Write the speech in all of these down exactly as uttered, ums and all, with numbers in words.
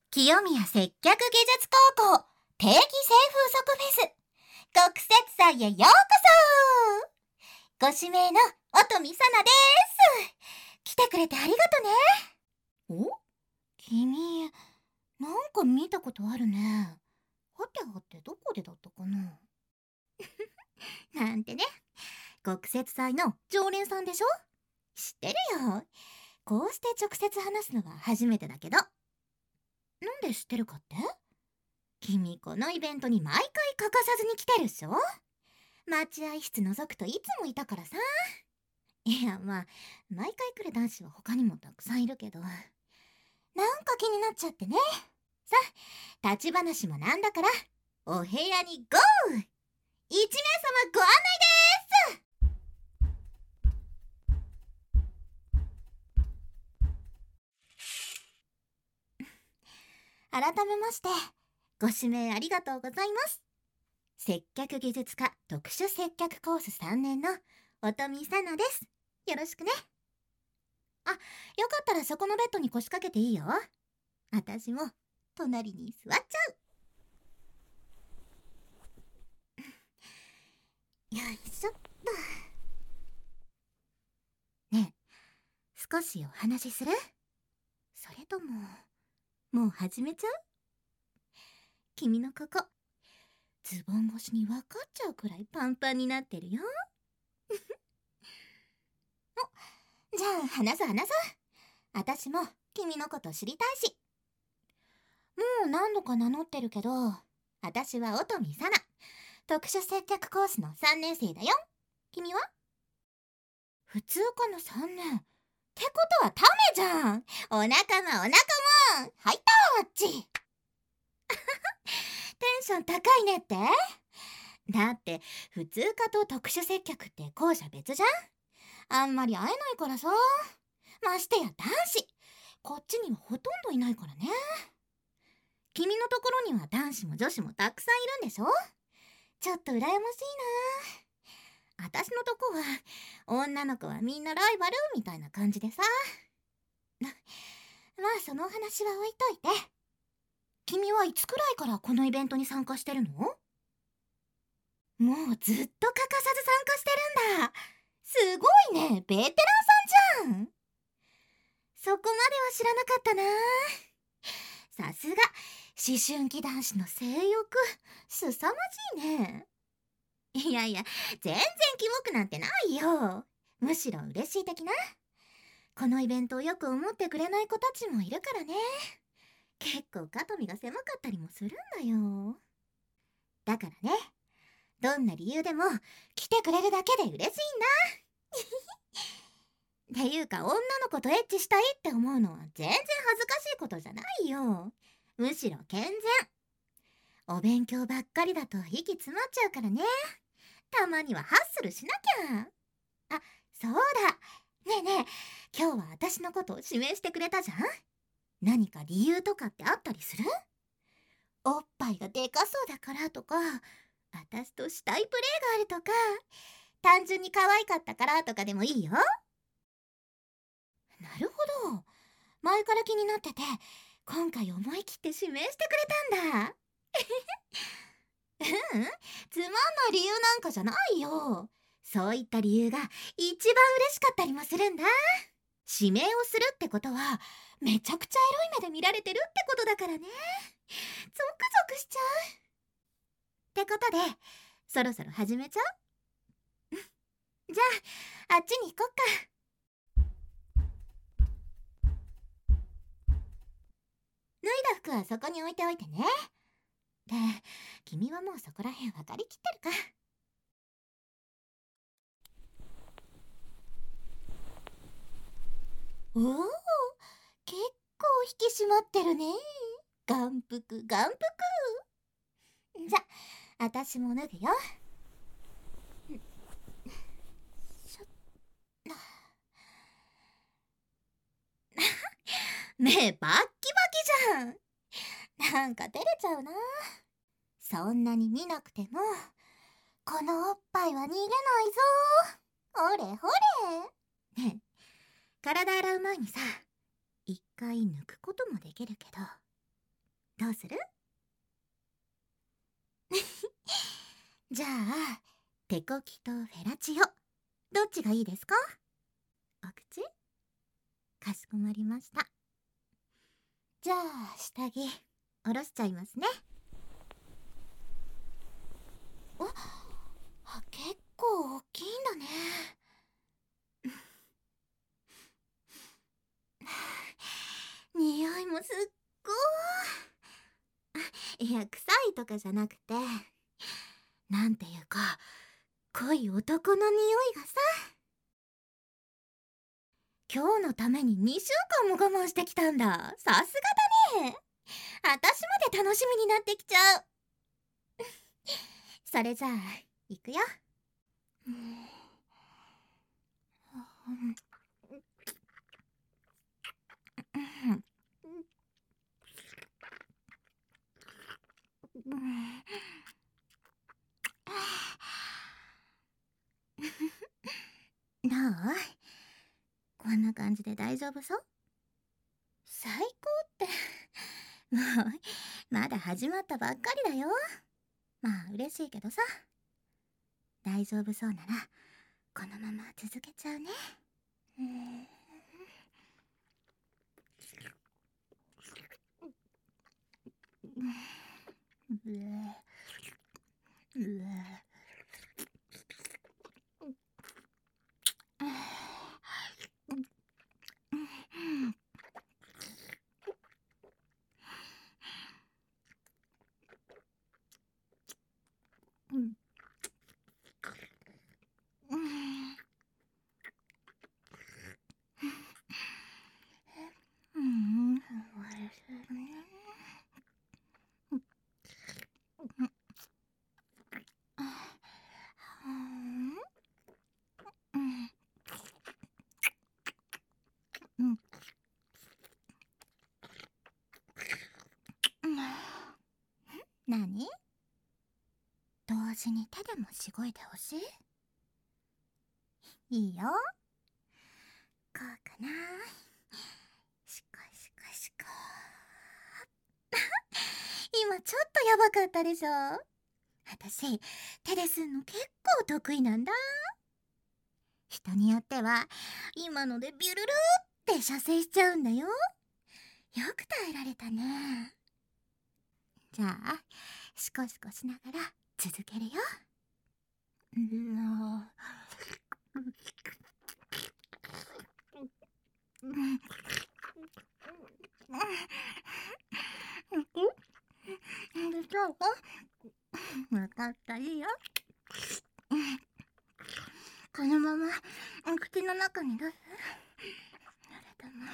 清宮接客技術高校定期性風俗フェス特設祭へようこそ。ご指名の音見さなです。来てくれてありがとね。お？君、なんか見たことあるね。はてはてどこでだったかな。なんてね、特設祭の常連さんでしょ。知ってるよ。こうして直接話すのは初めてだけど。なんで知ってるかって？君このイベントに毎回欠かさずに来てるっしょ。待合室覗くといつもいたからさ。いやまあ毎回来る男子は他にもたくさんいるけど、なんか気になっちゃってね。さあ立ち話もなんだからお部屋にゴー。いちめいさまご案内です。改めましてご指名ありがとうございます。接客技術科特殊接客コースさんねんの音見さなです。よろしくね。あ、よかったらそこのベッドに腰掛けていいよ。私も隣に座っちゃう。よいしょっと。ねえ、少しお話しする？それとももう始めちゃう？君のここズボン越しに分かっちゃうくらいパンパンになってるよ。お、じゃあ話そう話そう。私も君のこと知りたいし。もう何度か名乗ってるけど、私は音見さな、特殊接客コースのさんねん生だよ。君は？普通科のさんねんってことはタメじゃん。お仲間お仲間。はいたーっち。テンション高いねって。だって普通科と特殊接客って校舎別じゃん。あんまり会えないからさ。ましてや男子こっちにはほとんどいないからね。君のところには男子も女子もたくさんいるんでしょ。ちょっと羨ましいな。私のとこは女の子はみんなライバルみたいな感じでさ。まあその話は置いといて、君はいつくらいからこのイベントに参加してるの？もうずっと欠かさず参加してるんだ。すごいね、ベテランさんじゃん。そこまでは知らなかったな。さすが思春期男子の性欲すさまじいね。いやいや全然キモくなんてないよ。むしろ嬉しい的な。このイベントをよく思ってくれない子たちもいるからね。結構肩身が狭かったりもするんだよ。だからね、どんな理由でも来てくれるだけで嬉しいんだ。っていうか女の子とエッチしたいって思うのは全然恥ずかしいことじゃないよ。むしろ健全。お勉強ばっかりだと息詰まっちゃうからね。たまにはハッスルしなきゃ。あ、そうだ。ねえねえ、今日は私のことを指名してくれたじゃん。何か理由とかってあったりする？おっぱいがでかそうだからとか、私としたいプレーがあるとか、単純に可愛かったからとかでもいいよ。なるほど。前から気になってて、今回思い切って指名してくれたんだ。うん、つまんない理由なんかじゃないよ。そういった理由が一番嬉しかったりもするんだ。指名をするってことはめちゃくちゃエロい目で見られてるってことだからね。ゾクゾクしちゃう。ってことでそろそろ始めちゃう？じゃああっちに行こっか。脱いだ服はそこに置いておいてね。で、君はもうそこらへん分かりきってるか。おお、結構引き締まってるね。眼福眼福。じゃあ私も脱ぐよ。しょ目バッキバキじゃん。なんか照れちゃうな。そんなに見なくてもこのおっぱいは逃げないぞ。ほれほれ。ねえ、体洗う前にさ一回抜くこともできるけどどうする？じゃあ手こきとフェラチオ、どっちがいいですか？お口？かしこまりました。じゃあ下着下ろしちゃいますね。あ、結構大きいんだね。匂いもすっごい。いや、臭いとかじゃなくて、なんていうか濃い男の匂いがさ。今日のためににしゅうかんも我慢してきたんだ。さすがだね。私まで楽しみになってきちゃう。それじゃあ行くよ。どう？こんな感じで大丈夫そう？最高ってもうまだ始まったばっかりだよ。まあ嬉しいけどさ。大丈夫そうならこのまま続けちゃうね。うーん。うえうえうんうん、何？同時に手でもしごいてほしい？いいよ。こうかな。しこしこしこ。今ちょっとやばかったでしょ。私手ですんの結構得意なんだ。人によっては今のでビュルルって射精しちゃうんだよ。よく耐えられたね。じゃあシコシコしながら続けるよ。うん分かった、いいよ。このまま口の中に出す？それとも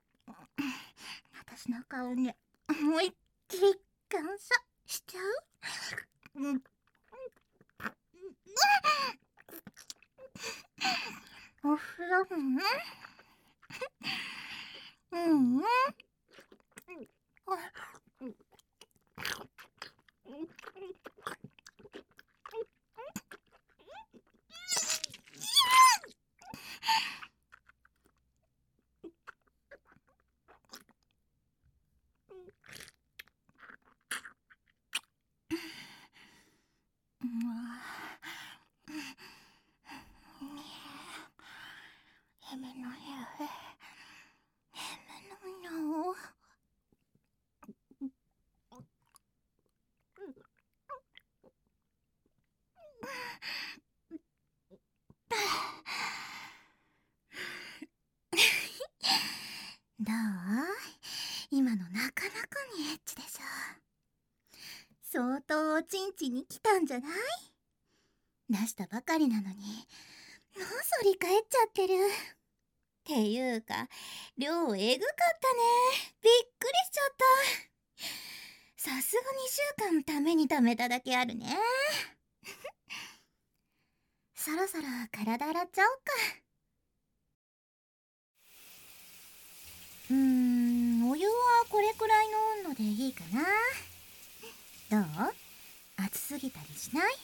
私の顔に思いっきり感謝しちゃう？うん。お風呂もね。うんうん。夢の部屋へ、夢のよ。どう？今のなかなかにエッチでしょ。相当おちんちんに来たんじゃない？出したばかりなのにもう反り返っちゃってる。っていうか量えぐかったね。びっくりしちゃった。さすがにしゅうかんために貯めただけあるね。そろそろ体洗っちゃおうか。うーん、お湯はこれくらいの温度でいいかな。どう？熱すぎたりしない？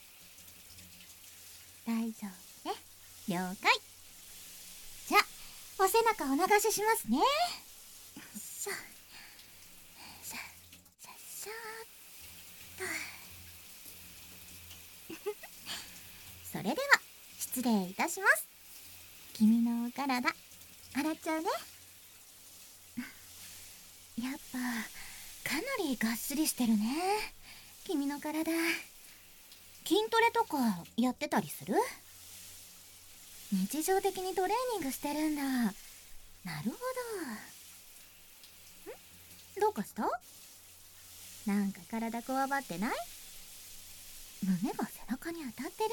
大丈夫ね。了解。じゃあお背中お流ししますね。しょしょれでは失礼いたします。君のお体洗っちゃうね。やっぱかなりがっしりしてるね、君の体。筋トレとかやってたりする？日常的にトレーニングしてるんだ。なるほど。ん？どうかした？なんか体こわばってない？胸が背中に当たってる？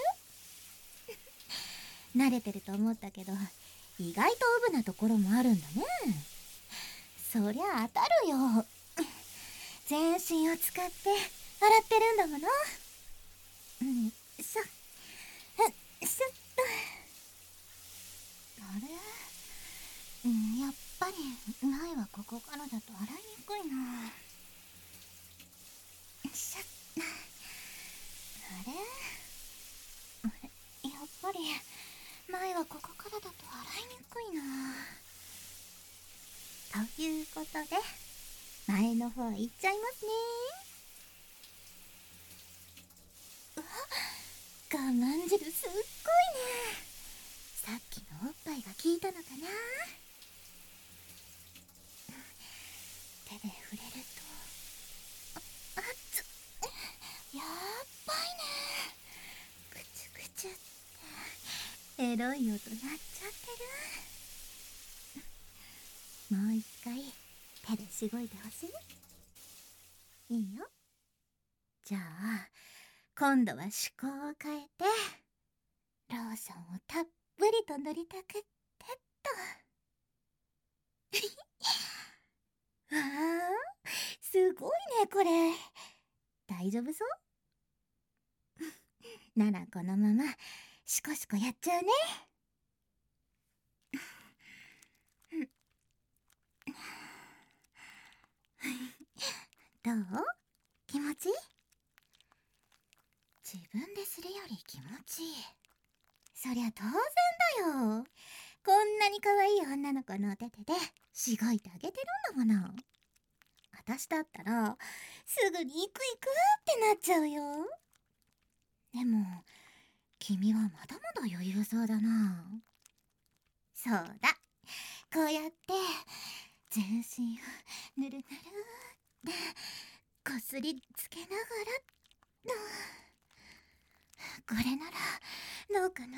慣れてると思ったけど、意外とウブなところもあるんだね。そりゃ当たるよ。全身を使って洗ってるんだもの。うん、しょ、うん、しょっと。あれ？うん、やっぱり前はここからだと洗いにくいな。しょっと。あれ？あれ、やっぱり前はここからだと洗いにくいな。ということで前の方行っちゃいますね。うわ、我慢汁すっごいね。さっきのおっぱいが効いたのかな。手で触れるとあっつ、やっばいね。くちゅくちゅってエロい音鳴っちゃってる。もう一回手でしごいてほしい？いいよ。じゃあ今度は趣向を変えてローションをたっぷりと塗りたくってっと。わあ、すごいねこれ。大丈夫そう？ならこのままシコシコやっちゃうね。どう？気持ちいい？自分でするより気持ちいい。そりゃ当然だよ。こんなに可愛い女の子のお手手でしごいてあげてるんだもの。私だったらすぐに行く行くってなっちゃうよ。でも君はまだまだ余裕そうだな。そうだ、こうやって全身をぬるぬるってこすりつけながらこれならどうかな。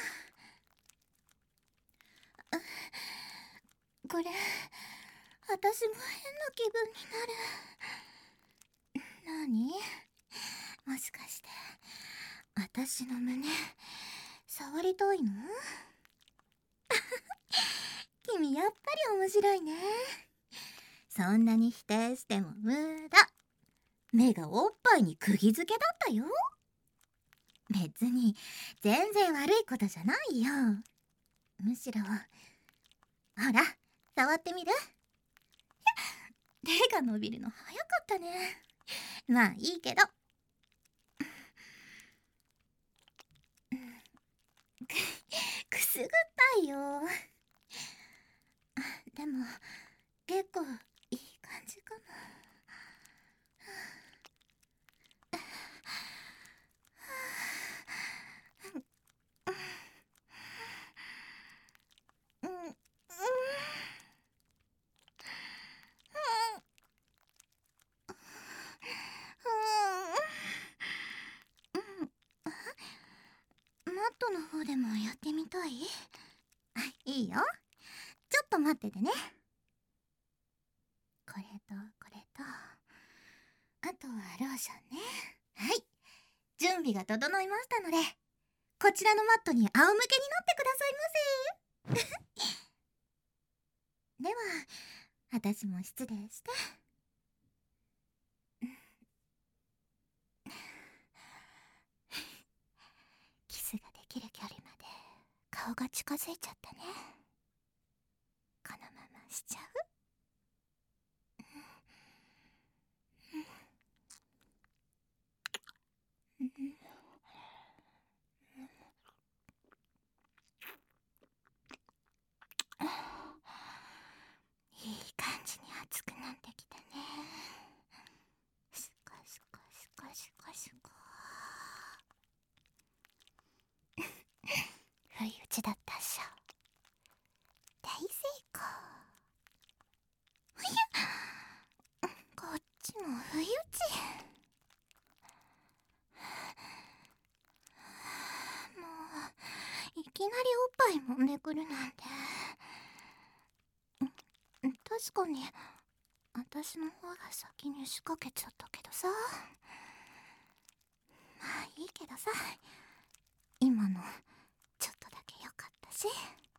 これ私も変な気分になる。何？もしかして私の胸触りたいの？君やっぱり面白いね。そんなに否定しても無駄。目がおっぱいに釘付けだったよ。別に全然悪いことじゃないよ。むしろほら触ってみる？手が伸びるの早かったね。まあいいけど。くすぐったいよ。でも結構いい感じかも。うんうんマットの方でもやってみたい？いいよ。ちょっと待っててね。これとこれとあとはローションね。はい、準備が整いましたのでこちらのマットに仰向けになってくださいませ。では私も失礼して。キスができる距離まで顔が近づいちゃったね。このまましちゃう？うんうん、いい感じに熱くなってきたね。スカスカスカスカスカ。 ちだったっしょ。大成功。こっちも不意打ち。もういきなりおっぱい揉んでくるなんて。確かに私の方が先に仕掛けちゃったけどさ。まあいいけどさ、今のちょっとだけ良かったし。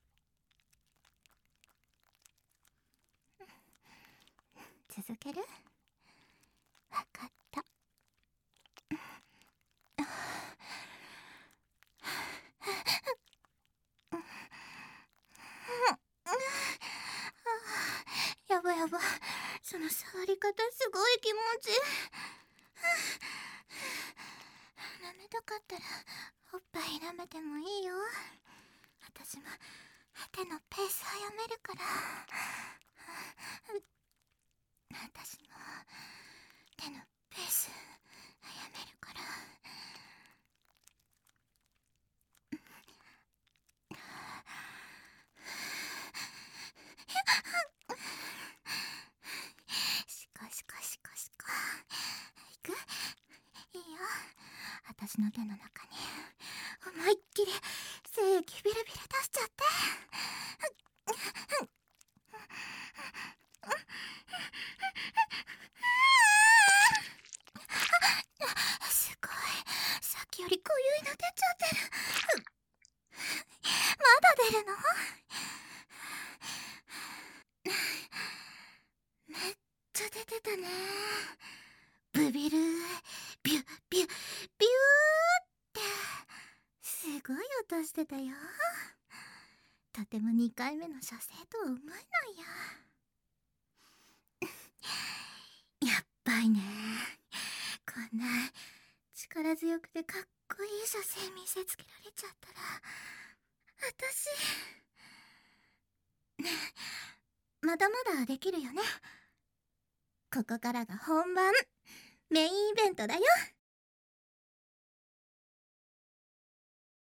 続ける？わかった。やばやば、その触り方すごい気持ちいい。舐めたかったらおっぱい舐めてもいいよ。私も手のペース早めるから。私も手のペース早めるから。しかしかしかしか。いく？いいよ。私の手の中に思いっきり精液ビリビリ出しちゃって。すごい、さっきより濃ゆいの出ちゃってる。まだ出るの？めっちゃ出てたね。ブビルー、ビュッビュッビューってすごい音してたよ。とてもにかいめの射精とは思えないや。やっばいね。こんな力強くてかっこいい射精見せつけられちゃったら、私ねえ、まだまだできるよね。ここからが本番、メインイベントだよ。